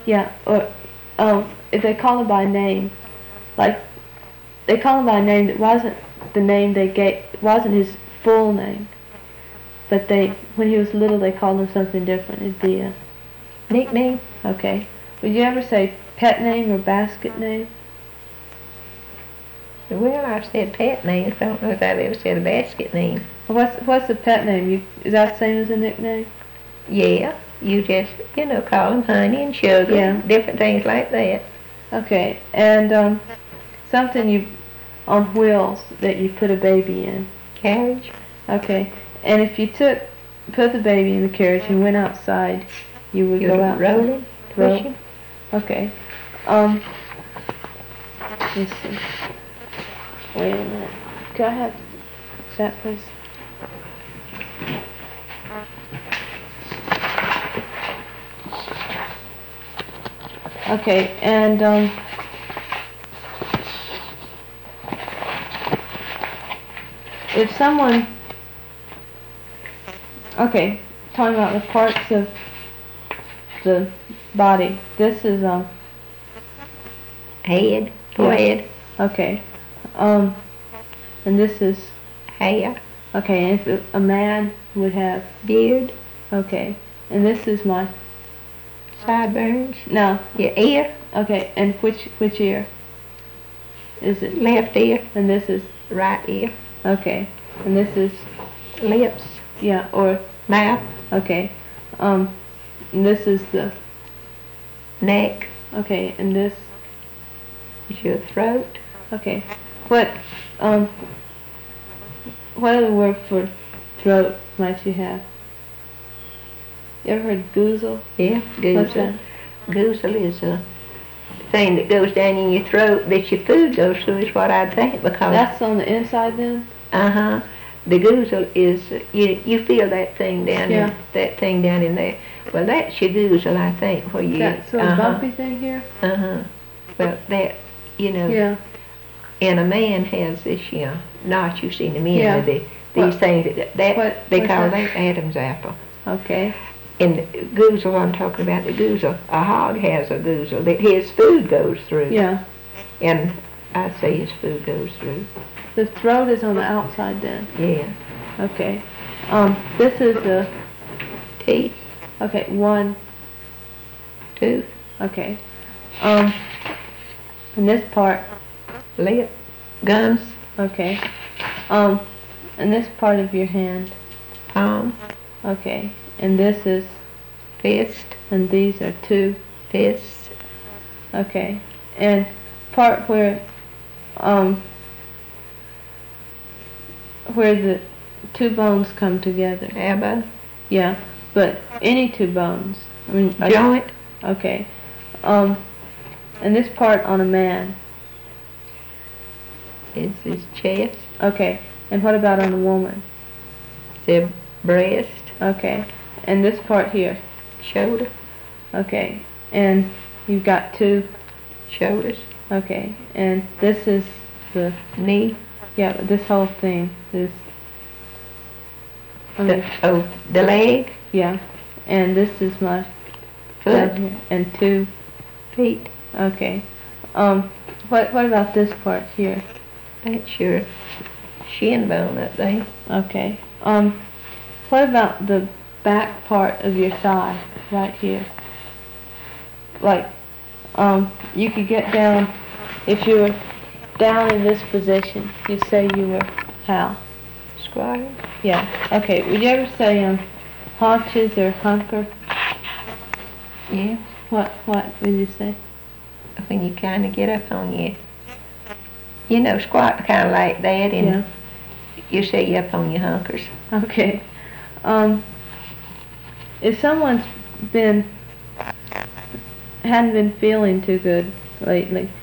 Yeah, or if they call him by name, like they call him by a name that wasn't the name they gave, wasn't his full name, but when he was little, they called him something different. It'd be a nickname. Okay. Would you ever say pet name or basket name? Well, I've said pet names. I don't know if I've ever said a basket name. What's the pet name? Is that the same as a nickname? Yeah, you just, call them honey and sugar, Yeah. different things like that. Okay, and something on wheels that you put a baby in. Carriage. Okay, and if you put the baby in the carriage and went outside, you would go out. Rolling, pushing. Okay. Let's see. Wait a minute. Could I have that, please? Okay, and if someone, talking about the parts of the body, this is head, forehead. Okay, and this is hair. Okay, and if a man would have beard. Okay, and this is my sideburns. No. Your ear. Okay, and which ear? Is it left ear? And this is right ear. Okay, and this is lips. Yeah, or mouth. Okay, and this is the neck. Okay, and this is your throat. Okay, what other word for throat might you have? You ever heard goozle? Yeah, goozle. What's that? Goozle is a thing that goes down in your throat that your food goes through, is what I'd think, because that's on the inside then? Uh-huh. The goozle is, you feel that thing down in, that thing down in there. Well, that's your goozle, I think, where you... That sort of bumpy thing here? Uh-huh. Well, that, Yeah. And a man has this, notch you see in the middle of these things, they call that Adam's apple. Okay. And the goozle, I'm talking about the goozle. A hog has a goozle that his food goes through. Yeah. And I'd say his food goes through. The throat is on the outside then? Yeah. Okay. This is the teeth. Okay, 1, 2. Okay. And this part, lip, gums. Okay. And this part of your hand, palm. Okay. And this is fist. And these are 2 fists. Okay. And part where the 2 bones come together. Elbow. Yeah, but any 2 bones. I mean, joint. Okay. And this part on a man is his chest. Okay. And what about on a woman? Their breast. Okay. And this part here? Shoulder. Okay. And you've got 2 shoulders. Okay. And this is the knee. Yeah, this whole thing is... the leg? Yeah. And this is my foot. And 2 feet. Okay. What about this part here? That's your shin bone up there. Okay. What about the back part of your thigh, right here? Like, you could get down, if you were down in this position, you'd say you were how? Squatting. Yeah. Okay. Would you ever say haunches or hunker? Yeah. What would you say? When you kind of get up on your, squat kind of like that, and you say you up on your hunkers. Okay. If someone's hadn't been feeling too good lately,